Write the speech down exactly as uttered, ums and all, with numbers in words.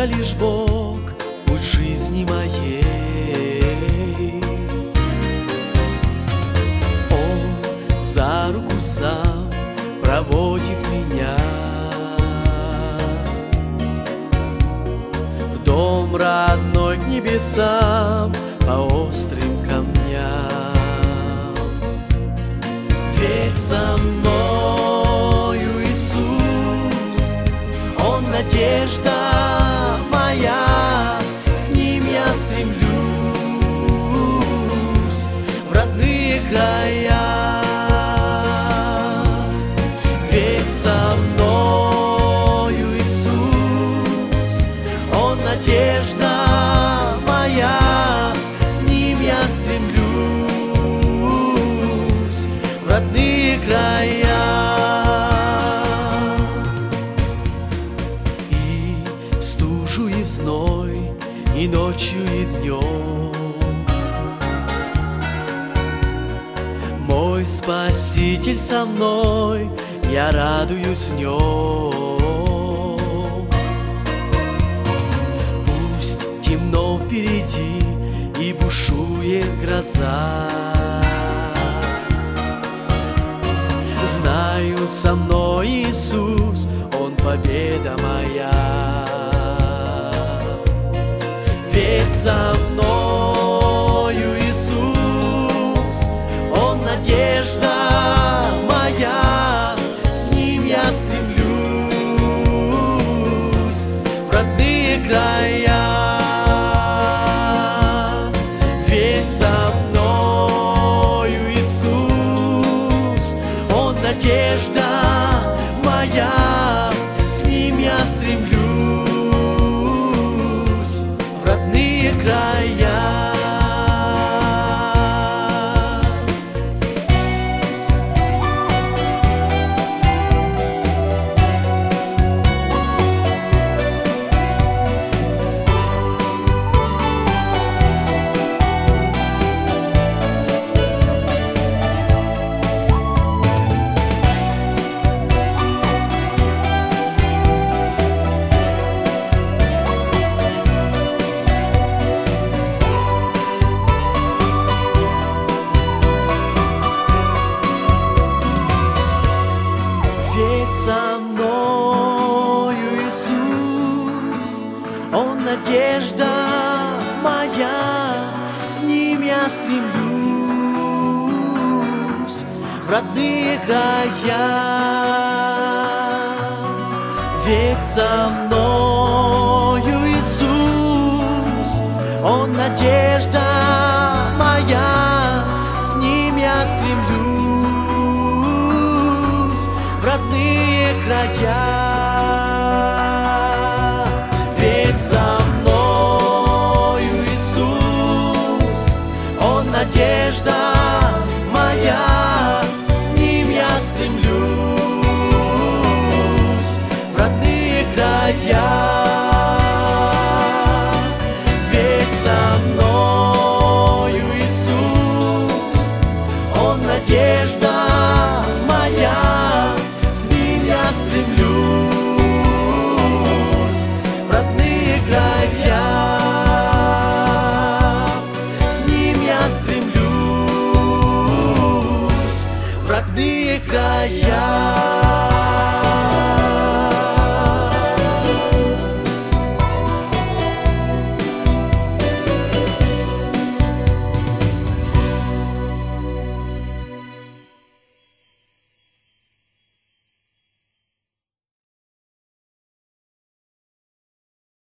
лишь Бог, путь жизни моей. Он за руку сам проводит меня в дом родной, к небесам, по острым камням. Ведь со мною Иисус, Он надежда моя, с Ним я стремлюсь в родные края. Ведь со мною Иисус, Он надежда моя, с Ним я стремлюсь в родные края. И в стужу, и в зной, и ночью, и днем мой Спаситель со мной, я радуюсь в Нем. Пусть темно впереди и бушует гроза, знаю, со мной Иисус, Он победа моя. Ведь со мною Иисус, Он надежда моя, с Ним я стремлюсь в родные края. Ведь со мною Иисус, Он надежда моя, с Ним я стремлюсь в родные края. Со мною Иисус, Он надежда моя, с Ним я стремлюсь в родные края. Ведь со мною Иисус, Он надежда моя, с Ним я стремлюсь в родные края. Ведь со мною Иисус, Он надежда моя, с Ним я стремлюсь в родные края. Ведь со мною Иисус, Он надежда моя, стремлюсь в родные края. С Ним я стремлюсь в родные края.